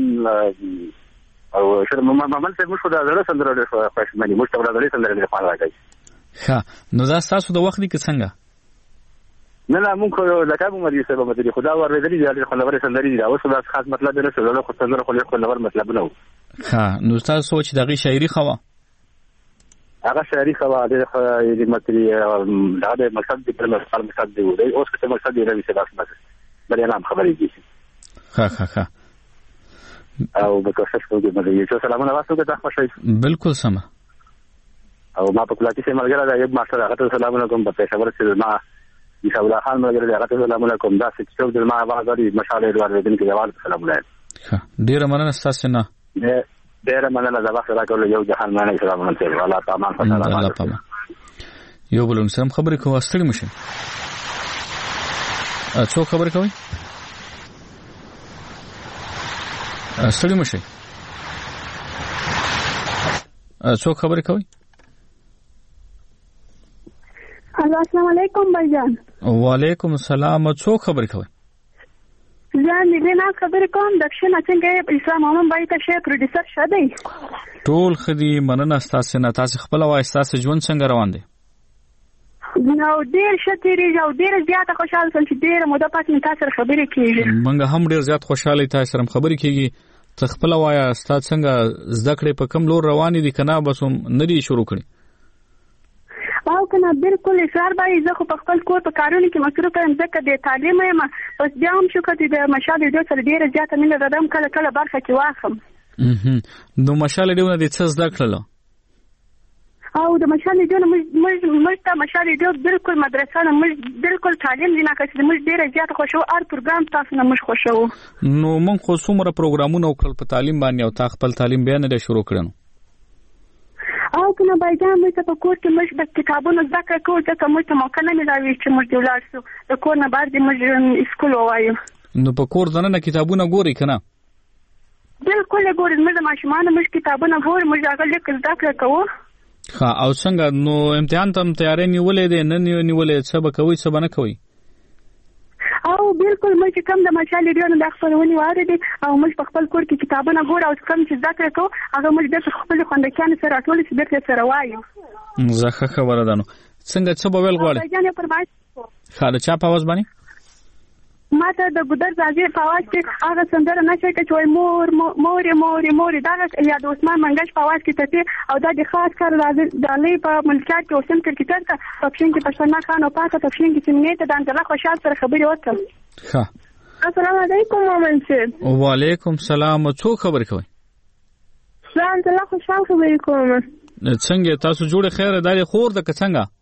او شر ممن څه مشو دا زړه سندرو د خوښ مني مشته دا زړه سندرو د خپل راځي. ها نو دا تاسو د وخت کې څنګه نه مونږ د کوم مری سبب مته خدا ورېدلې دي خلک سندري دا اوس دا خاص مطلب نه سره خو سندره خو له مطلب نه. ها نو تاسو سوچ دغه شاعري خوا هغه شهري خواده د متری د مقصد د پرمختګ مقصد دی اوس که مقصد دی نوې څه بس بل نه خبرې دي ها او به کوشش کوو چې یو سلامونه واسو ته خوشی بالکل سم او ما په کلاتی سره ملګری دا یو ماستر هغه ته سلامونه کوم په پېښور کې ما عیسی الله خان ملګری هغه ته سلامونه کوم دا چې څوک د ما आवाज لري مشاله ادوار دې کې جواب سلامونه ها ډیر مننه تاسو نه ډیر مننه دا وخت راکول یو جهان باندې سلامونه ته الله تمام فتح الله تمام یو بل سم خبرې کوو ستړي مشه څو خبرې کوي ستړي مشه څو خبرې کوي السلام علیکم بھائیجان وعلیکم السلام څو خبرې کوي ځان دې نه خبرې کوم دښنه څنګه اسلام محمد بھائی ته شه پروډوسر شه دی ټول خدي مننه تاسو نه تاسو خپل وای تاسو ژوند څنګه روان دي نو ډیر شتيري او ډیر زیاته خوشاله سم چې ډیر موده پاتې تاسو سره خبرې کیږي منګه هم ډیر زیات خوشاله تاسو سره خبرې کیږي ته خپل وای تاسو څنګه زده کړې په کوم لور روان دي کنه بس هم ندي شروع کړی او کنه بالکل اصرار باندې زه خو په خپل کور په کارونو کې مصروف یم ځکه د تعلیم یم بس بیا هم شو کته د مشال ډیو سره ډیره زیاته مینه لرم کله کله برخه کې واخم نو مشال ډیو نه د څه زده کړل او د مشال ډیو نه موږ ته مشال ډیو بالکل مدرسه نه موږ بالکل تعلیم نه کړی موږ ډیره زیاته خوشو ار پروګرام تاسو نه موږ خوشو نو موږ خو څومره پروګرامونه وکړل په تعلیم باندې او تا خپل تعلیم بیا نه شروع کړو او کنه بایجان موږ ته په کور کې موږ د کتابونو زده کړه کوو ځکه موږ ته موقع نه ملاوي چې موږ ولاړ شو د کور نه بهر دې موږ اسکول ووایو نو په کور دننه کتابونه ګوري کنه بالکل ګوري موږ د ماشومانو موږ کتابونه ګورو موږ هغه لیک زده کړه کوو ها او څنګه نو امتحان ته تیارې نیولې دي نه نیولې څه به کوي څه به نه کوي او بالکل موږ کوم د مشال ډیو نه د خپلونی واره دي او موږ په خپل کور کې کتابونه ګورو او کوم چې ذکر کوو هغه موږ د خپل خوندکان سره ټول چې درته سره وایو زه خبره ده نو څنګه څه به ویل غواړي خاله چا په आवाज باندې ماته د ګودر ځاځي په आवाज کې هغه سندره نشي کوي مور دا یا د عثمان منګش په आवाज کې ته او دا د خاص کار د لې په ملکیت کې اوسم کرکټر ته پښین کې پښنا خان او پاکه پښین کې سیمه ته د انځله خوشحال سره خبرې وکړه ها السلام علیکم مومن سي وعلیکم السلام څو خبر کوي ځان ته خوشحال خبرې کوم څنګه تاسو جوړه خیره داري خور د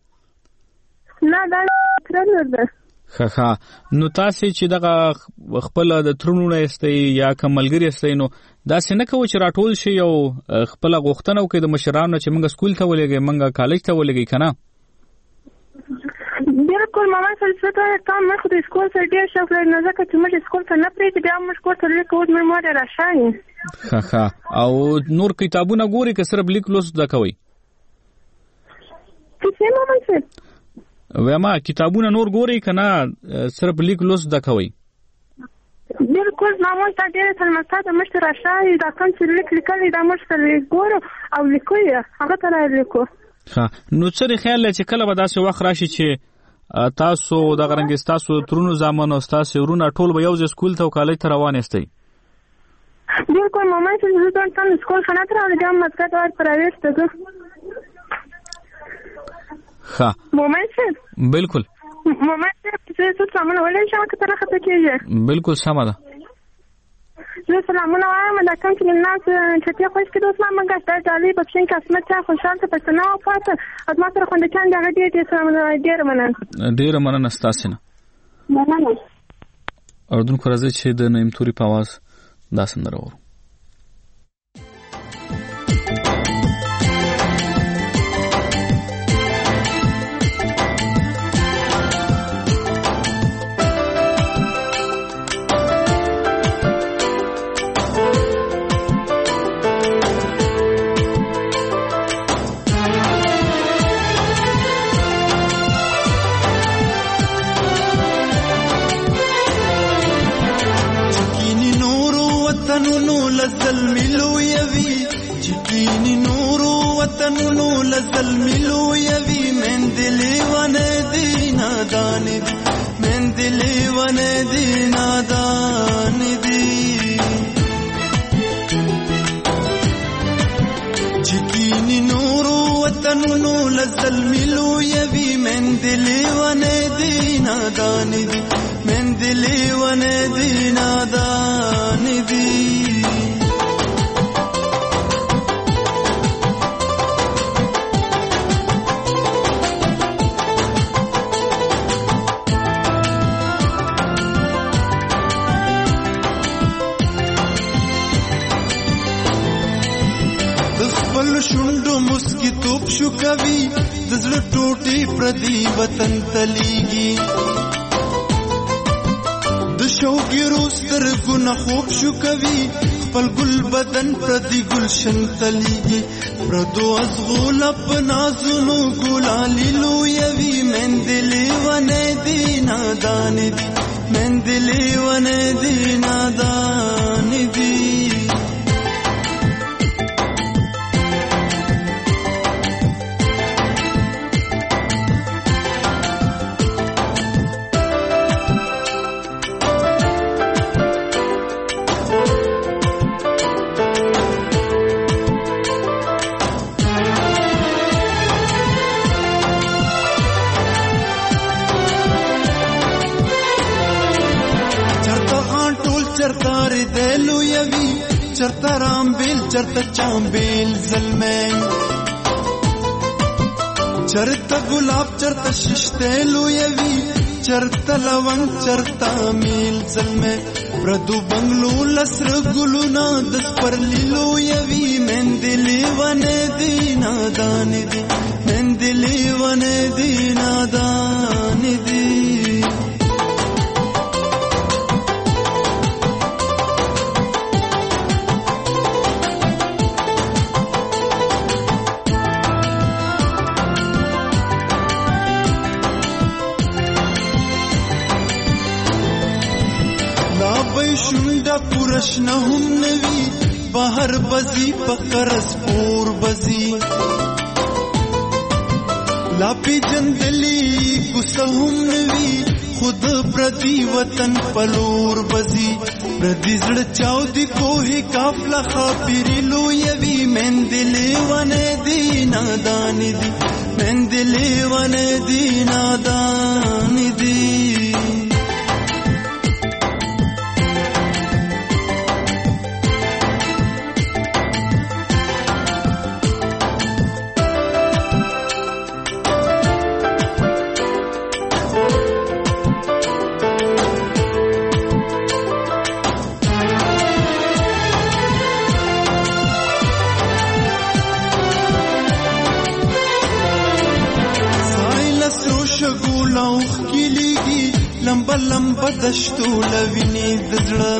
څنګه نه دا ترنه ده خا نو تاسو چې دغه خپل د ترونو نه استي یا کملګری استي نو دا څنګه کوي چې راټول شي او خپل غوښتنه وکړي د مشرانو چې موږ سکول ته ولګي موږ کالج ته ولګي کنه بالکل ماما فلسفه ته موږ د سکول سره ډیر شوق لرو نه ځکه چې موږ سکول ته نه پریږدي بیا موږ سکول ته لیکو د مور راشي خا او نور کتابونه ګوري که صرف لیک لوست دا کوي څه ماما څه وېما کتابونه نور ګوري کنه صرف لیک لوست دا کوي بالکل ماما ته ډېر سلامت ده مشته راشي دا کوم چې لیک لیکلي دا مشته ګورو او لیکوي هغه ته لیکو ها نو څه خیال چې کله به داسې وخت راشي چې تاسو د غرنګ تاسو ترونو زمانو تاسو ورونه ټول به یو ځای سکول ته او کالج ته روان استئ بالکل ماما چې زه ته سکول خانه ته راځم د مسکت اور پرایویټ ته ها مومنت بالکل مومنت څه سمونه ولې شمه کتره خطه کیږي بالکل سم ده زه سلامونه وایم دا کوم چې الناس چې ته خوښ کړو اسمه منګه ستاسو تعالی په څنګه قسمت ته خوشاله پښتنه او فاته ادم سره خوندکان دا ډېر سلامونه ډېر مننه تاسو نه مننه اردن کو راځي چې د نیم توري په आवाज دا سندره وره لیوانه دی نادان دی مند لیوانه دی نادان دی شوندو مسکی توپ شو کوي دزړه ټوټي پردي وطن تليږي د شوګيرو سترګو نه خوب شو کوي خپل ګل بدن پردي گلشن تليږي پردو ازغول په نازونو ګلالي لويوي مندلي ونه دي نادان دي مندلي ونه دي نادان دي چرتا رامبیل چرتا چامبیل زلمین چرتا گلاب چرتا ششتیلو یوی چرتا لونگ چرتا میل زلمین پردو بنگلو لسر گلونا دس پر لیلو یوی مندلی ونه دی نادان دی مندلی ونه دی نادان دی پورشنه هم نوی بهر بزی پکرس پور بزی لاپی جندلی گسه هم نوی خود پردی وطن پلور بزی پردی زړه چاو دی کوهی کافلا خاپیری لویوی مندلی ونه دی نادان دی مندلی ونه دی نادان دی لمبا لمبا دشتو لویني دزړه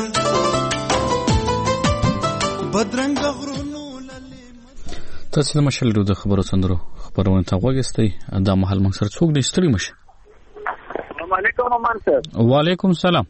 بدرنګ غرونو تاسو د مشل د خبرو سندرو خبرونه ته وګستئ دا محل موږ سره څوک دې ستړي مشه. السلام علیکم امان صاحب. وعلیکم السلام.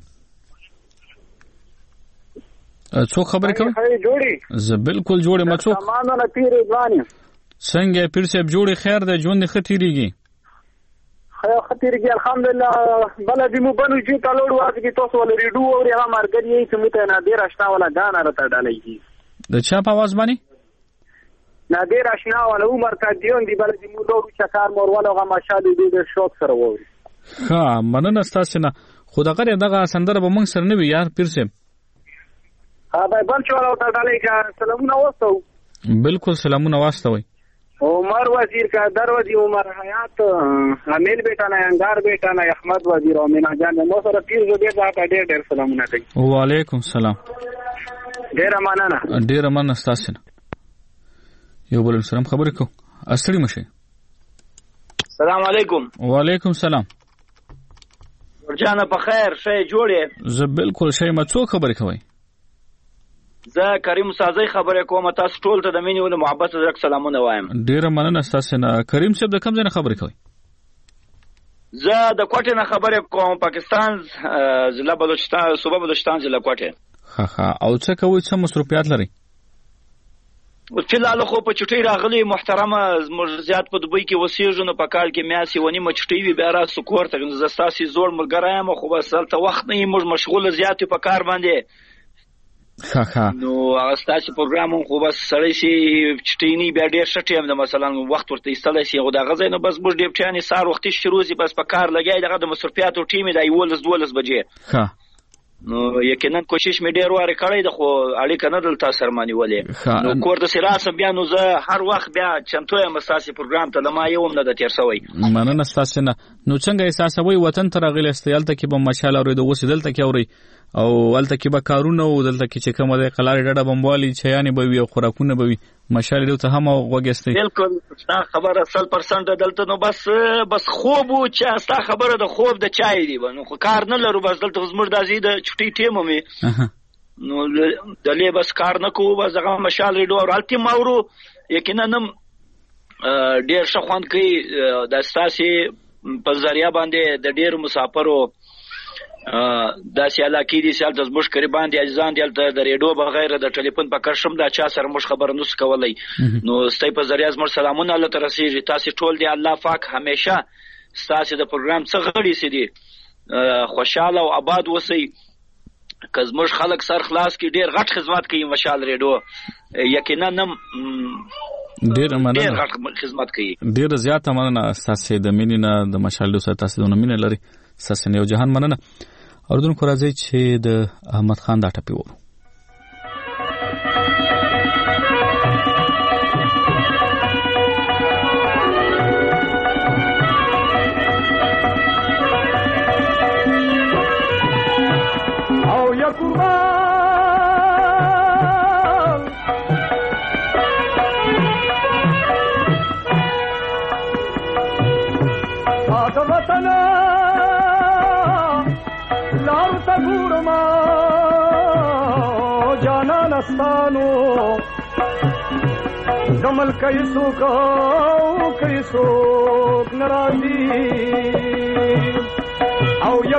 څوک خبرې کوي؟ جوړي زه بالکل جوړه ما څوک سامانه پیر ځواني څنګه پیر صاحب جوړي خیر ده ژوند ختیریږي خطرګي الحمدلله بلدي مو بنو چې تلوړ واځي کې تاسو ول ریډو او هغه مارګري چې مته نه ډیر آشنا ولا غانا راته ډالېږي د چا په आवाज باندې نه ډیر آشنا ولا عمر کا دیون دی بلدي مو دوه چکار مور ولا هغه ماشاله دې د شوق سره ووري ها مننه تاسو نه خدای دغه سندره به موږ سره نه وي یار پیر صاحب ها به بل چولا ته ډالېږي سلامونه وستو بالکل سلامونه واستوي عمر وزیر کا دروازی عمر حیات امیل بیٹا نه انگار بیٹا نه احمد وزیر او مینا جان مو سره پیر زو دې ځا ډېر ډېر سلامونه کوي. وعلیکم السلام. ډېر مننه. ډېر مننه تاسو نه. یو بل سلام خبرې کو استړي مشه. السلام علیکم. وعلیکم السلام. ورجانه په خیر شې جوړې. زه بالکل شې ما څو خبرې کوي. زه کریم سازي خبرې کوم تاسو ټول ته د مینې او محبت سره سلامونه وایم. ډیره مننه تاسو نه. کریم صاحب د کوم ځای نه خبرې کوي؟ زه د کوټې نه خبرې کوم پاکستان ضلع بلوچستان صوبه بلوچستان ضلع کوټې. ها او څه کوي څه مصروفیات لري؟ فلال خو په چټي راغلي محترمه زیات په دوبۍ کې وسیږو نو په کال کې میاسي ونی مچټي وی بیا را سکور ته زستاسي زوړ ملګرایم خو بس تل وخت نه موږ مشغول زیات په کار باندې نو هغه ستاسو پروګرام خو بس سړی شي چټینی بیا ډیر شټیم د مثلا وخت ورته ایستل شي خو دا غزا نه بس موږ ډیپټیانی سار وختي شروع شي بس په کار لګای دغه د مصرفیاتو ټیم دی 12 بجې نو یقینا کوشش مې ډیر واره کړی د خو اړیکه نه دلته سرمانی ولې نو کور د سراسه بیا نو زه هر وخت بیا چنتو یم تاسو پروګرام ته لما یوم نه د تیر سوی مننه تاسو نه نو څنګه احساسوي وطن ته راغلی استیال ته کې به مشال اوري د وسیدل ته کې اوري او ولته کې به کارونه او دلته کې چې کومه د قلاري ډډه بمبالي چيانې به وي او خوراکونه به وي مشال ته هم وګستي بالکل دا خبره 100% دلته نو بس خوب او چې ستا خبره د خوب د چای دی نو خو کار نه لرو بس دلته زموږ د ازي د چټي ټیم مې نو دلې بس کار نه کوو بس هغه مشال ریډو او الټي ماورو یقینا نم ډیر شخوند کوي د ستاسي په ذریعہ باندې د ډیر مسافرو دا سیاله کې دي سال د زموږ قریبان دي اجزان دي د ریډیو بغیر د ټلیفون په کښم دا چا سره موږ خبر نوس کولای نو ستای په ذریعہ زموږ سلامونه الله ترسي تاسو ټول دی الله پاک همیشه تاسو د پروګرام څخه غړي سي دي خوشاله او آباد وسی که زموږ خلک سر خلاص کی ډیر غټ خدمت کوي مشال ریډیو یقینا نم ډیر مننه خدمت کوي ډیر زیاته مننه تاسو د مینې نه د مشال سره تاسو د مینې لري تاسو نه جهان مننه اردن کو راځي چې د احمد خان دا ټپی وو او یا قربان ساده وطن لار تګورما جانا نستانو زمل کیسو ناراضي او یا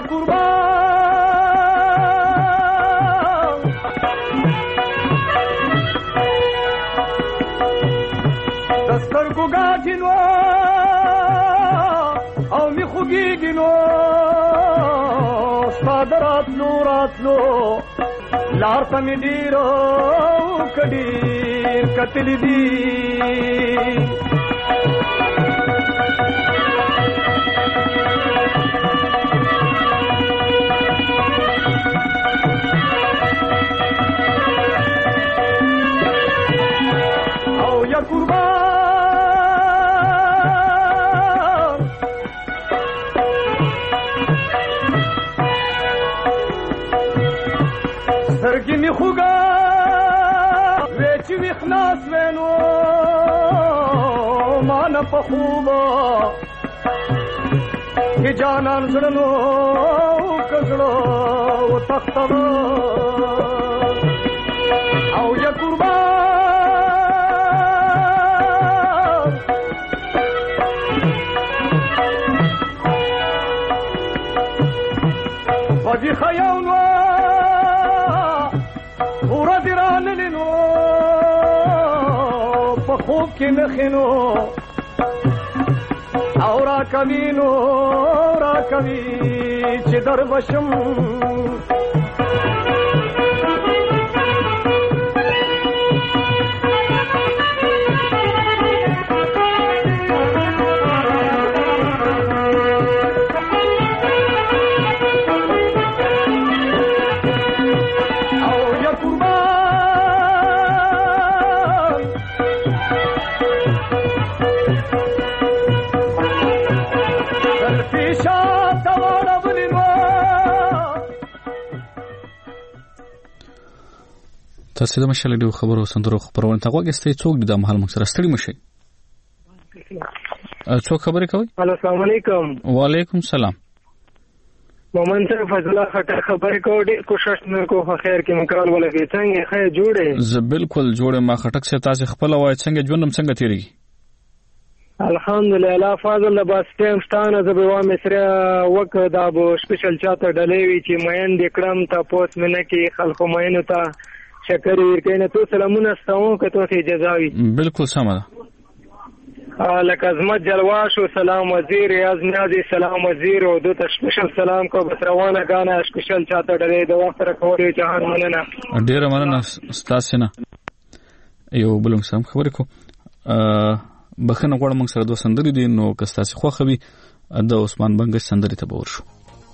قربان دستر کو گاټینو او می خوګیګینو راتلو لار ته مې ډیرو کډیر کتلی دي او یا قربان سرګي می خوګا وچ وی خلاص وینو مان په خوبا کی جانان زړنو کزړو و تختو او یا قربان وځي خیاونو خوب کې نخینو او را کوي چې در بشم تاسو د مشال ډیو خبرو سندرو خبرونه ته وګورئ څوک د محل مخ سره ستړي مشي څوک خبرې کوي السلام علیکم وعلیکم السلام مومن صاحب فضل الله خټک خبرې کوي کوشش نه کوه خیر کې مکرال ولګي څنګه خیر جوړه ز بالکل جوړه ما خټک سے تاسو خپل وای څنګه ژوندم څنګه تیریږي الحمدلله فاضل بس ټیم ستانه د بوا مصر وک دا بو سپیشل چاته ډلې وی چې مېن دکړم تاسو منه کې خلکو مېنو ته شکر ورکینه تو سلامونه ستاسو کته ته اجازه وي بالکل سم ده لکه عظمت جلواش و سلام وزیر ریاض نیازی سلام وزیر او دوته سپیشل سلام کو بس روانه غانا سپیشل چاته ډېر د وخت راکوري جهان مننه ډېر مننه ستاسو نه یو بلنګ سم خبرې کو بخنه غواړم موږ سره دوه سندرې دي نو که ستاسو خوښوي د عثمان بنګ سندرې ته به ورشو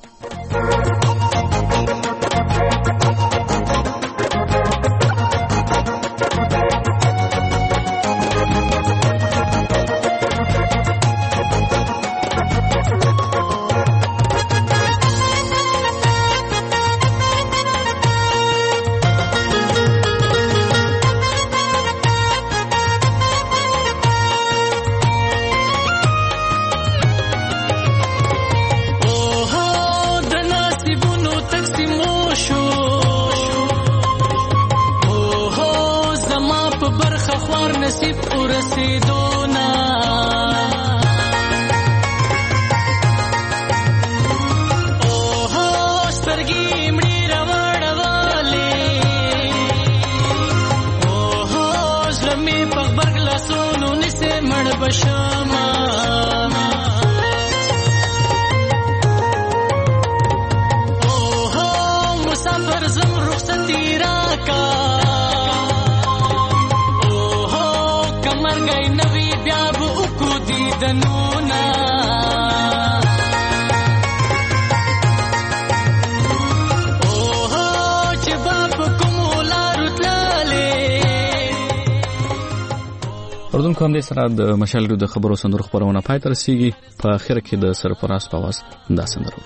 کوم دې سره د مشال د خبرو سندرو خبرونه پای ته رسیږي په اخر کې د سرفراز په واس دا سندرو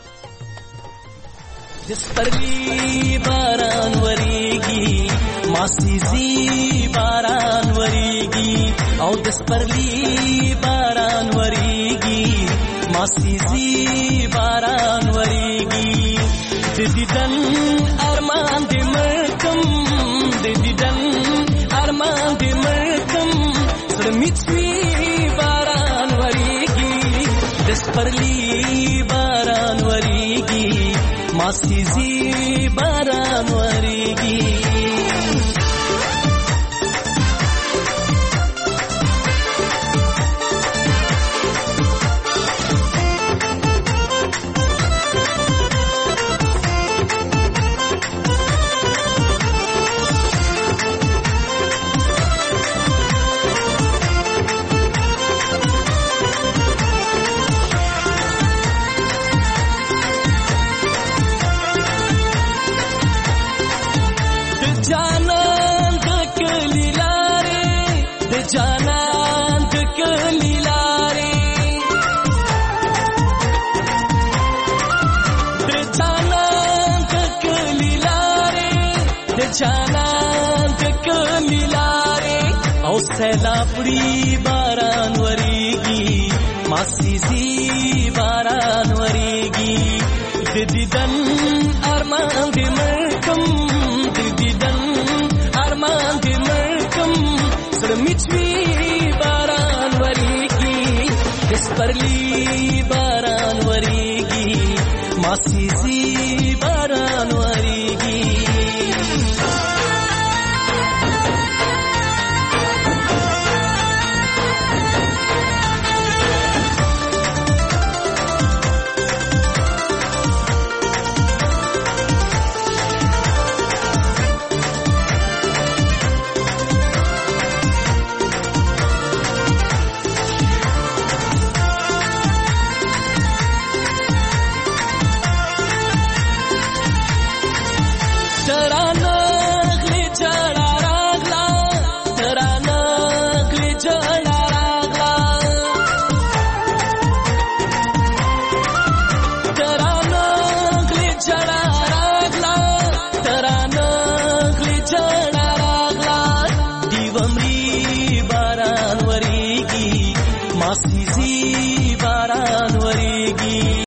دسپرلی باران وریږي ماسيزي باران وریږي او دسپرلی باران وریږي ماسيزي باران وریږي د دیدن ارمان دې مرکم د دیدن ارمان دې مرکم سرمیچوي باران وریږي دسپرلی باران وریږي ماسيزي باران وریږي سیلابړي باران وریږي ماسيزي باران وریږي د دیدن ارمان دې مرکم د دیدن ارمان دې مرکم سرمیچوي باران وریږي دسپرلی باران وریږي ماسيزي باران وریږي